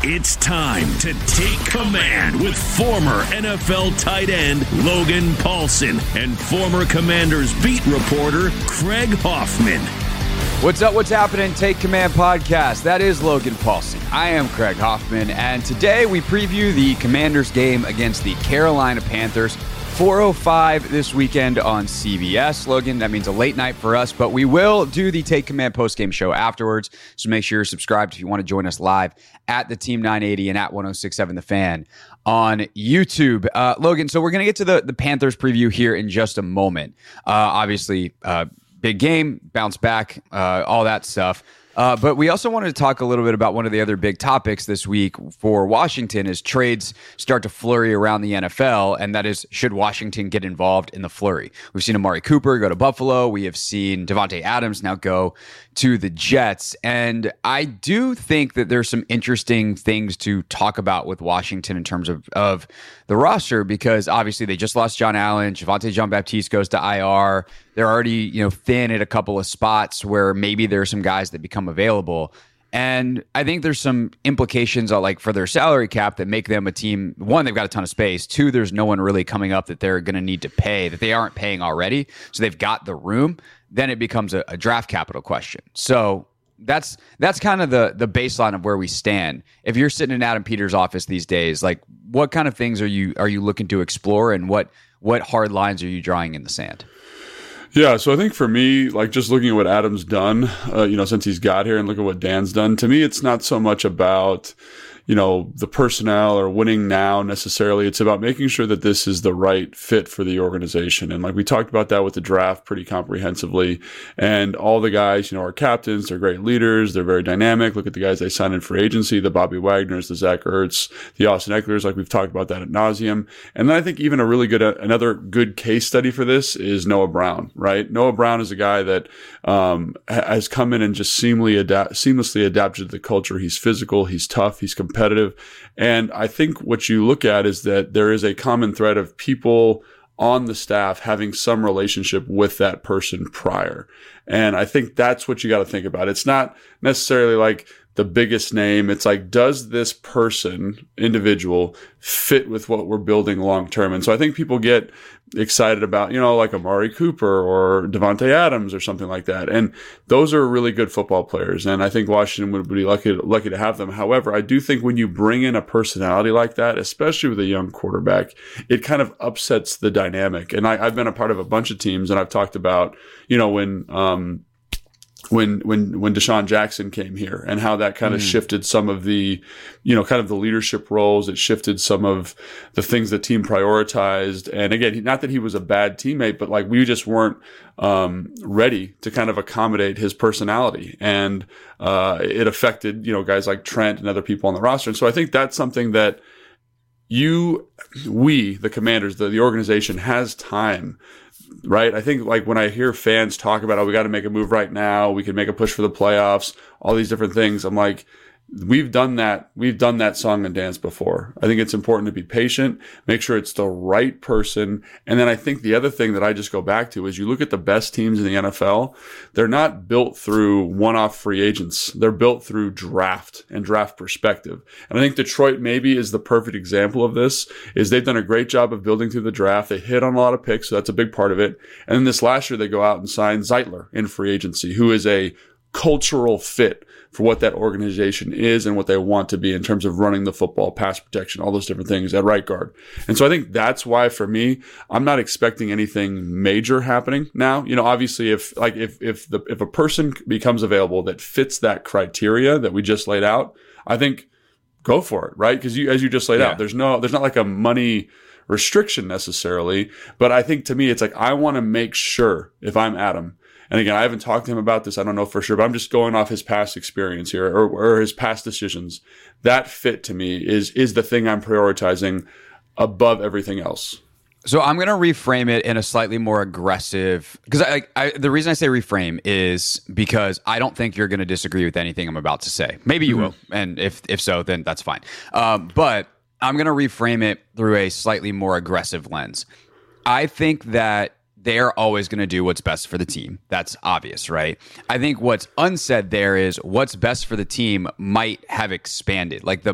It's time to take command with former NFL tight end Logan Paulsen and former Commanders beat reporter Craig Hoffman. What's up? What's happening? Take Command podcast. That is Logan Paulsen. I am Craig Hoffman, and today we preview the Commanders game against the Carolina Panthers. 4:05 this weekend on CBS. Logan, that means a late night for us, but we will do the Take Command postgame show afterwards. So make sure you're subscribed if you want to join us live at the Team 980 and at 1067 The Fan on YouTube. Logan, so we're going to get to the Panthers preview here in just a moment. Obviously, big game, bounce back, all that stuff. But we also wanted to talk a little bit about one of the other big topics this week for Washington as trades start to flurry around the NFL, and that is, should Washington get involved in the flurry? We've seen Amari Cooper go to Buffalo. We have seen Davante Adams now go to the Jets. And I do think that there's some interesting things to talk about with Washington in terms of the roster, because obviously they just lost John Allen. Javonte Jean-Baptiste goes to IR. They're already, thin at a couple of spots where maybe there are some guys that become available. And I think there's some implications for their salary cap that make them a team. One, they've got a ton of space. Two, there's no one really coming up that they're going to need to pay that they aren't paying already. So they've got the room. Then it becomes a draft capital question. So that's kind of the baseline of where we stand. If you're sitting in Adam Peters' office these days, what kind of things are you looking to explore, and what hard lines are you drawing in the sand? Yeah, so I think for me, just looking at what Adam's done, since he's got here, and look at what Dan's done, to me, it's not so much about, the personnel or winning now necessarily. It's about making sure that this is the right fit for the organization. And we talked about that with the draft pretty comprehensively. And all the guys, are captains, they're great leaders, they're very dynamic. Look at the guys they signed in free agency, the Bobby Wagners, the Zach Ertz, the Austin Ecklers, we've talked about that ad nauseum. And then I think even another good case study for this is Noah Brown, right? Noah Brown is a guy that has come in and just seamlessly adapted to the culture. He's physical, he's tough, he's competitive. And I think what you look at is that there is a common thread of people on the staff having some relationship with that person prior. And I think that's what you got to think about. It's not necessarily the biggest name. It's does this individual fit with what we're building long term? And so I think people get excited about, Amari Cooper or Davante Adams or something like that. And those are really good football players. And I think Washington would be lucky to have them. However, I do think when you bring in a personality like that, especially with a young quarterback, it kind of upsets the dynamic. And I've been a part of a bunch of teams, and I've talked about, when Deshaun Jackson came here, and how that kind of shifted some of the, kind of the leadership roles. It shifted some of the things the team prioritized. And again, not that he was a bad teammate, but we just weren't ready to kind of accommodate his personality. And it affected, guys like Trent and other people on the roster. And so I think that's something that the Commanders, the organization has time. Right. I think when I hear fans talk about, we got to make a move right now, we can make a push for the playoffs, all these different things. I'm like, we've done that. We've done that song and dance before. I think it's important to be patient, make sure it's the right person. And then I think the other thing that I just go back to is you look at the best teams in the NFL, they're not built through one-off free agents. They're built through draft and draft perspective. And I think Detroit maybe is the perfect example of this, is they've done a great job of building through the draft. They hit on a lot of picks, so that's a big part of it. And then this last year, they go out and sign Zeitler in free agency, who is a cultural fit for what that organization is and what they want to be in terms of running the football, pass protection, all those different things at right guard. And so I think that's why, for me, I'm not expecting anything major happening now. Obviously, if a person becomes available that fits that criteria that we just laid out, I think go for it, right? Because as you just laid out, there's not a money restriction necessarily, but I think to me, it's I want to make sure, if I'm Adam. And again, I haven't talked to him about this. I don't know for sure, but I'm just going off his past experience here, or his past decisions. That fit to me is the thing I'm prioritizing above everything else. So I'm going to reframe it in a slightly more aggressive, because the reason I say reframe is because I don't think you're going to disagree with anything I'm about to say. Maybe you will, and if so, then that's fine. But I'm going to reframe it through a slightly more aggressive lens. I think that they're always going to do what's best for the team. That's obvious, right? I think what's unsaid there is what's best for the team might have expanded. Like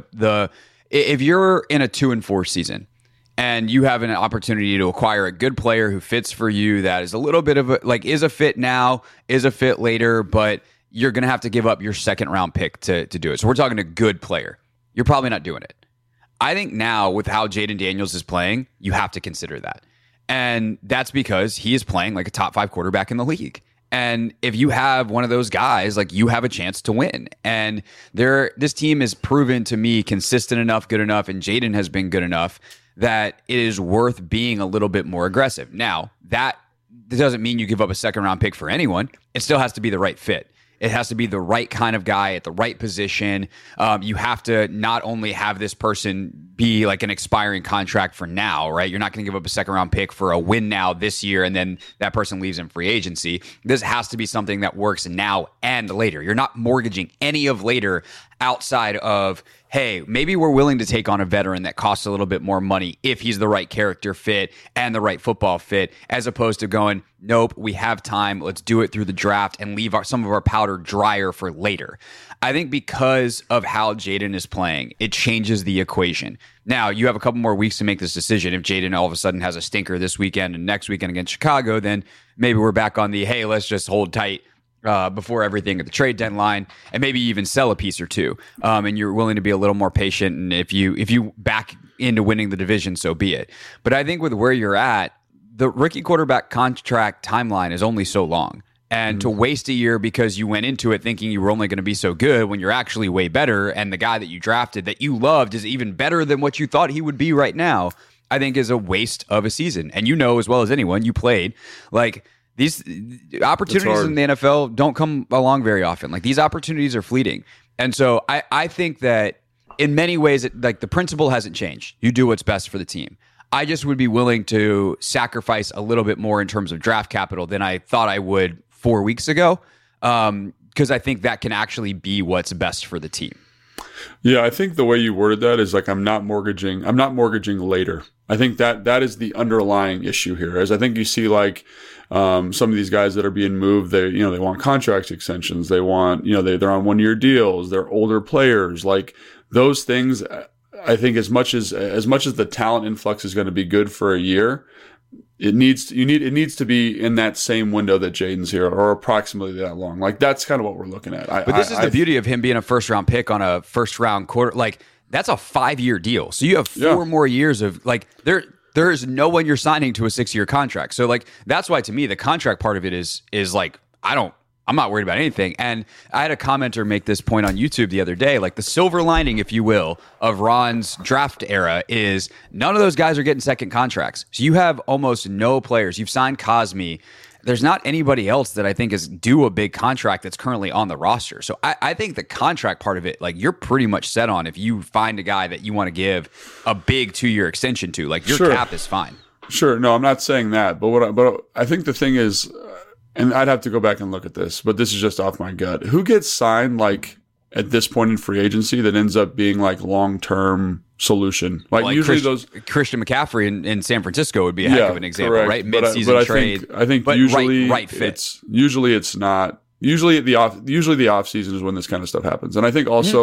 if you're in a 2-4 season and you have an opportunity to acquire a good player who fits for you, that is a little bit of is a fit now, is a fit later, but you're going to have to give up your second round pick to do it. So we're talking a good player. You're probably not doing it. I think now with how Jayden Daniels is playing, you have to consider that. And that's because he is playing like a top 5 quarterback in the league. And if you have one of those guys, like, you have a chance to win. And this team is proven to me consistent enough, good enough, and Jayden has been good enough that it is worth being a little bit more aggressive. Now, that doesn't mean you give up a second round pick for anyone. It still has to be the right fit. It has to be the right kind of guy at the right position. You have to not only have this person be like an expiring contract for now, right? You're not going to give up a second round pick for a win now this year and then that person leaves in free agency. This has to be something that works now and later. You're not mortgaging any of later outside of, hey, maybe we're willing to take on a veteran that costs a little bit more money if he's the right character fit and the right football fit, as opposed to going, nope, we have time, let's do it through the draft and leave some of our powder drier for later. I think because of how Jayden is playing, it changes the equation. Now, you have a couple more weeks to make this decision. If Jayden all of a sudden has a stinker this weekend and next weekend against Chicago, then maybe we're back on the, hey, let's just hold tight before everything at the trade deadline, and maybe even sell a piece or two. And you're willing to be a little more patient. And if you back into winning the division, so be it. But I think with where you're at, the rookie quarterback contract timeline is only so long. And to waste a year because you went into it thinking you were only going to be so good when you're actually way better, and the guy that you drafted that you loved is even better than what you thought he would be right now, I think is a waste of a season. And you know as well as anyone, you played, like, these opportunities in the NFL don't come along very often. Like, these opportunities are fleeting. And so I think that in many ways, like, the principle hasn't changed. You do what's best for the team. I just would be willing to sacrifice a little bit more in terms of draft capital than I thought I would 4 weeks ago, because I think that can actually be what's best for the team. Yeah, I think the way you worded that is like, I'm not mortgaging later. I think that is the underlying issue here. As I think you see, like, some of these guys that are being moved, they want contract extensions. They want, they're on 1-year deals. They're older players. Like, those things, I think as much as the talent influx is going to be good for a year, it needs to be in that same window that Jayden's here, or approximately that long. Like, that's kind of what we're looking at. But this is the beauty of him being a first round pick on a first round quarter. Like, that's a 5-year deal. So you have 4 more years of, like, there is no one you're signing to a 6-year contract. So, like, that's why to me the contract part of it is like, I'm not worried about anything. And I had a commenter make this point on YouTube the other day, like, the silver lining, if you will, of Ron's draft era is none of those guys are getting second contracts. So you have almost no players. You've signed Cosme. There's not anybody else that I think is due a big contract that's currently on the roster. So I think the contract part of it, like, you're pretty much set on if you find a guy that you want to give a big 2-year extension to. Like, your cap is fine. Sure. No, I'm not saying that. But I think the thing is, and I'd have to go back and look at this, but this is just off my gut. Who gets signed, like, at this point in free agency that ends up being, like, long-term solution? Like usually Christian McCaffrey in San Francisco would be a heck of an example, correct. Right? Mid-season trade. I think usually right fit. It's not. Usually the off season is when this kind of stuff happens. And I think also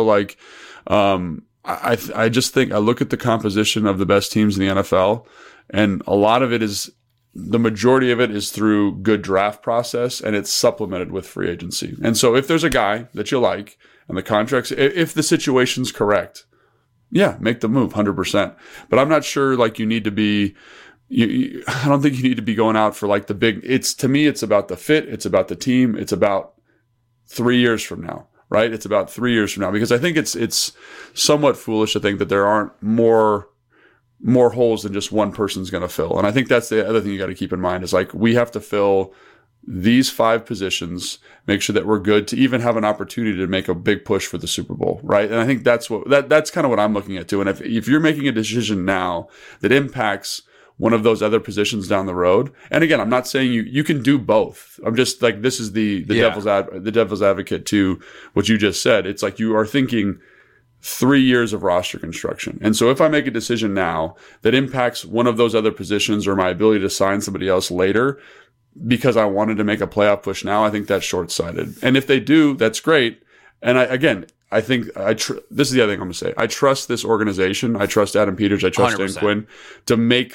I just think I look at the composition of the best teams in the NFL, and a lot of it is, the majority of it is through good draft process, and it's supplemented with free agency. And so if there's a guy that you like and the contracts, if the situation's correct, yeah, make the move 100%. But I'm not sure, like, you need to be, I don't think you need to be going out for, like, the big, to me, it's about the fit. It's about the team. It's about 3 years from now, right? It's about 3 years from now, because I think it's somewhat foolish to think that there aren't more holes than just one person's going to fill. And I think that's the other thing you got to keep in mind is, like, we have to fill these 5 positions, make sure that we're good to even have an opportunity to make a big push for the Super Bowl, right? And I think that's that's kind of what I'm looking at too. And if you're making a decision now that impacts one of those other positions down the road, and again, I'm not saying you can do both. I'm just like, this is the devil's advocate to what you just said. It's like you are thinking 3 years of roster construction. And so if I make a decision now that impacts one of those other positions or my ability to sign somebody else later because I wanted to make a playoff push now, I think that's short-sighted. And if they do, that's great. And I think this is the other thing I'm going to say. I trust this organization. I trust Adam Peters. I trust Dan Quinn to make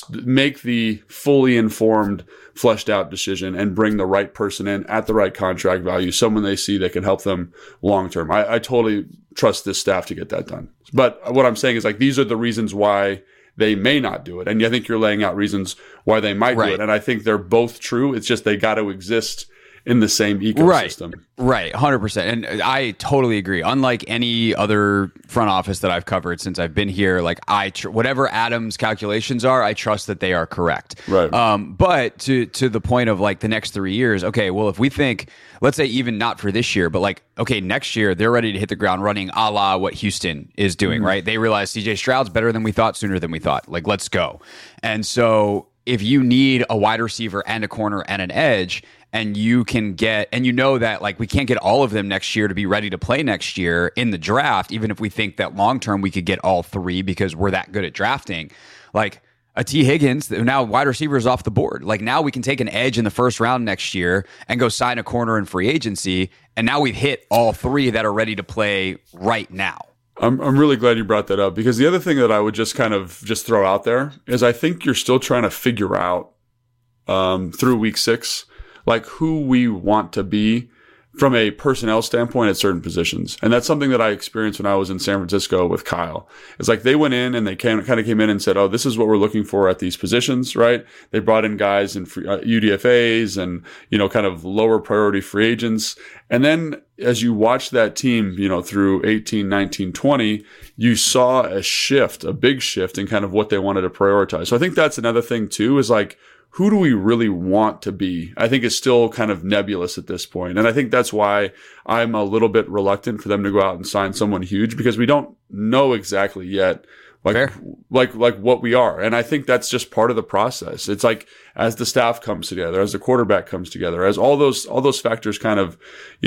the fully informed, fleshed out decision and bring the right person in at the right contract value, someone they see that can help them long term. I totally trust this staff to get that done. But what I'm saying is, like, these are the reasons why they may not do it. And I think you're laying out reasons why they might do it. And I think they're both true. It's just they got to exist in the same ecosystem. Right, 100%. And I totally agree. Unlike any other front office that I've covered since I've been here, like whatever Adam's calculations are, I trust that they are correct. Right. But to the point of like the next 3 years, okay, well, if we think, let's say even not for this year, but like, okay, next year they're ready to hit the ground running a la what Houston is doing, right? They realize CJ Stroud's better than we thought, sooner than we thought. Like, let's go. And so if you need a wide receiver and a corner and an edge, and you can get, and you know that like we can't get all of them next year to be ready to play next year in the draft, even if we think that long term we could get all three because we're that good at drafting. Like a T. Higgins, now wide receiver is off the board. Like now we can take an edge in the first round next year and go sign a corner in free agency. And now we've hit all three that are ready to play right now. I'm really glad you brought that up, because the other thing that I would just kind of just throw out there is I think you're still trying to figure out through week 6, like who we want to be from a personnel standpoint at certain positions. And that's something that I experienced when I was in San Francisco with Kyle. It's like they went in and they kind of came in and said, oh, this is what we're looking for at these positions, right? They brought in guys in UDFAs and, kind of lower priority free agents. And then as you watch that team, through 18, 19, 20, you saw a big shift in kind of what they wanted to prioritize. So I think that's another thing too, is like, who do we really want to be? I think it's still kind of nebulous at this point. And I think that's why I'm a little bit reluctant for them to go out and sign someone huge, because we don't know exactly yet like what we are. And I think that's just part of the process. It's like as the staff comes together, as the quarterback comes together, as all those factors kind of,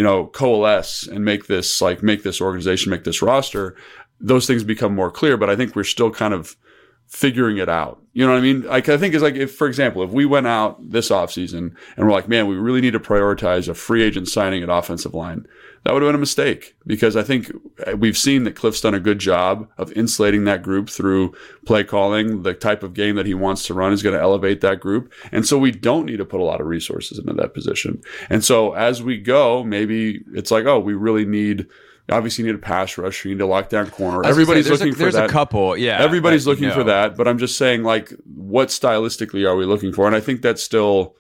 coalesce and make this organization, make this roster, those things become more clear. But I think we're still kind of figuring it out. You know what I mean? Like, I think it's like, if, for example, if we went out this offseason and we're like, man, we really need to prioritize a free agent signing at offensive line, that would have been a mistake, because I think we've seen that Cliff's done a good job of insulating that group through play calling. The type of game that he wants to run is going to elevate that group. And so we don't need to put a lot of resources into that position. And so as we go, maybe it's like, oh, we really need obviously, you need a pass rush. You need a lockdown corner. Everybody's looking for that. There's a couple, yeah. Everybody's looking for that. But I'm just saying, like, what stylistically are we looking for? And I think they're still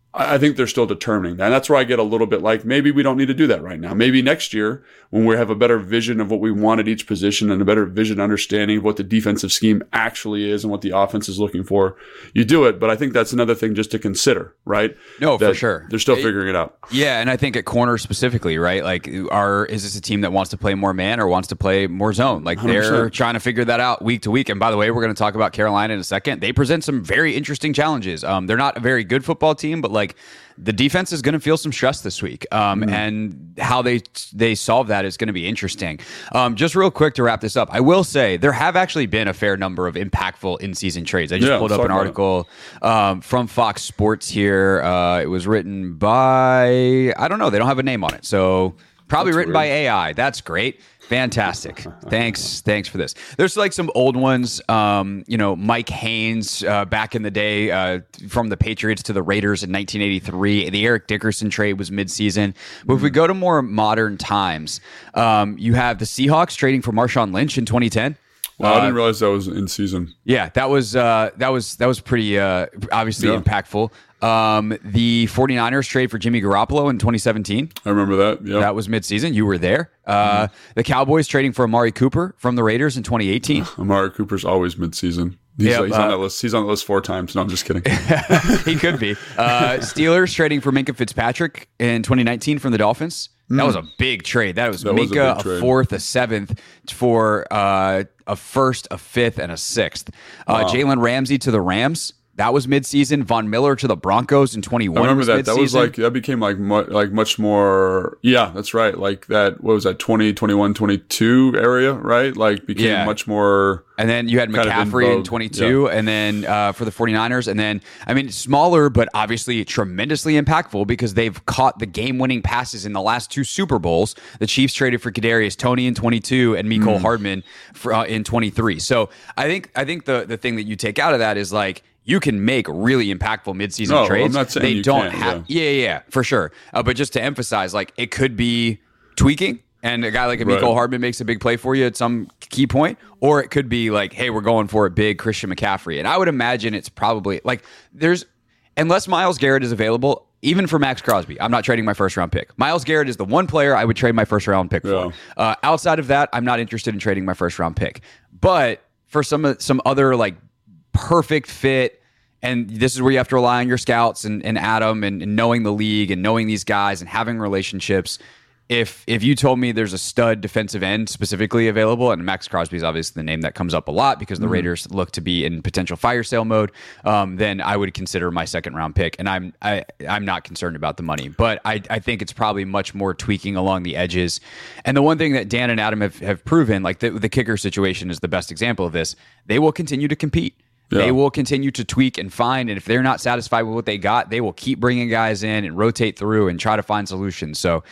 determining that. And that's where I get a little bit like, maybe we don't need to do that right now. Maybe next year, when we have a better vision of what we want at each position and a better vision understanding of what the defensive scheme actually is and what the offense is looking for, you do it. But I think that's another thing just to consider, right? No, for sure. They're still figuring it out. Yeah, and I think at corner specifically, right? Like, is this a team that wants to play more man or wants to play more zone? Like, 100%. They're trying to figure that out week to week. And by the way, we're going to talk about Carolina in a second. They present some very interesting challenges. They're not a very good football team, but like, the defense is going to feel some stress this week, and how they solve that is going to be interesting. Just real quick to wrap this up, I will say there have actually been a fair number of impactful in-season trades. I just pulled up an article from Fox Sports here. It was written by, I don't know, they don't have a name on it, so probably written by AI. That's great. Fantastic. Thanks for this. There's like some old ones, Mike Haynes back in the day from the Patriots to the Raiders in 1983. The Eric Dickerson trade was midseason. But if we go to more modern times, you have the Seahawks trading for Marshawn Lynch in 2010. Well, I didn't realize that was in season. Yeah, that was pretty obviously impactful. The 49ers trade for Jimmy Garoppolo in 2017. I remember that. Yeah. That was midseason. You were there. The Cowboys trading for Amari Cooper from the Raiders in 2018. Amari Cooper's always midseason. He's on that list. He's on the list 4 times. No, I'm just kidding. He could be. Steelers trading for Minkah Fitzpatrick in 2019 from the Dolphins. That was a big trade. That was Minkah, a 4th, a 7th for a 1st, a 5th, and a 6th. Wow. Jalen Ramsey to the Rams That was midseason. Von Miller to the Broncos in 21. I remember that. Mid-season. That was like, that became like much more. Yeah, that's right. Like that, what was that, 20, 21, 22 area, right? Like became much more. And then you had McCaffrey in 22, and then for the 49ers. And then, I mean, smaller, but obviously tremendously impactful because they've caught the game-winning passes in the last 2 Super Bowls. The Chiefs traded for Kadarius Toney in 22 and Mecole Hardman in 23. So I think the thing that you take out of that is like, you can make really impactful midseason trades. I'm not saying they you don't can't, have. Yeah, for sure. But just to emphasize, like it could be tweaking, and a guy like Mecole Hardman makes a big play for you at some key point, or it could be like, hey, we're going for a big Christian McCaffrey. And I would imagine it's probably like unless Myles Garrett is available. Even for Max Crosby, I'm not trading my first round pick. Myles Garrett is the one player I would trade my first round pick for. Outside of that, I'm not interested in trading my first round pick. But for some other like perfect fit, and this is where you have to rely on your scouts and Adam and knowing the league and knowing these guys and having relationships. If you told me there's a stud defensive end specifically available, and Max Crosby is obviously the name that comes up a lot because the Raiders look to be in potential fire sale mode, then I would consider my second round pick. And I'm not concerned about the money, but I think it's probably much more tweaking along the edges. And the one thing that Dan and Adam have proven, like the kicker situation is the best example of this, they will continue to compete. Yeah. They will continue to tweak and find, and if they're not satisfied with what they got, they will keep bringing guys in and rotate through and try to find solutions. So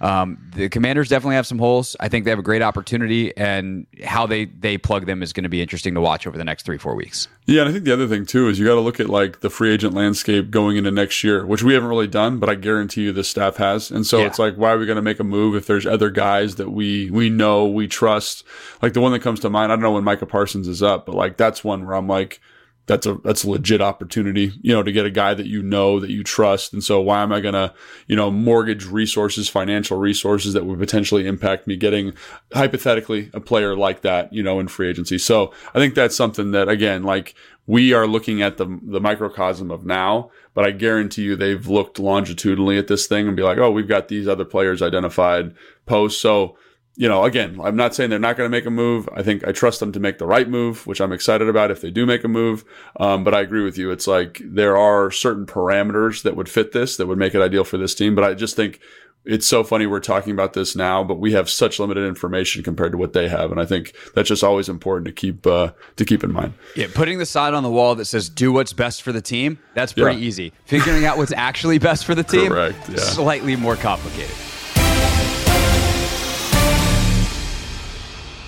the Commanders definitely have some holes. I think they have a great opportunity, and how they plug them is going to be interesting to watch over the next 3-4 weeks. Yeah, and I think the other thing, too, is you got to look at like the free agent landscape going into next year, which we haven't really done, but I guarantee you the staff has. And so it's like, why are we going to make a move if there's other guys that we know, we trust? Like the one that comes to mind, I don't know when Micah Parsons is up, but like that's one where I'm like, that's a legit opportunity, to get a guy that that you trust. And so why am I going to, mortgage resources, financial resources that would potentially impact me getting hypothetically a player like that, in free agency. So I think that's something that, again, like we are looking at the microcosm of now, but I guarantee you they've looked longitudinally at this thing and be like, oh, we've got these other players identified post. So, again, I'm not saying they're not going to make a move. I think I trust them to make the right move, which I'm excited about if they do make a move. But I agree with you. It's like there are certain parameters that would fit this, that would make it ideal for this team. But I just think it's so funny we're talking about this now, but we have such limited information compared to what they have. And I think that's just always important to keep in mind. Yeah, putting the sign on the wall that says, do what's best for the team, that's pretty easy. Figuring out what's actually best for the team, correct, slightly more complicated.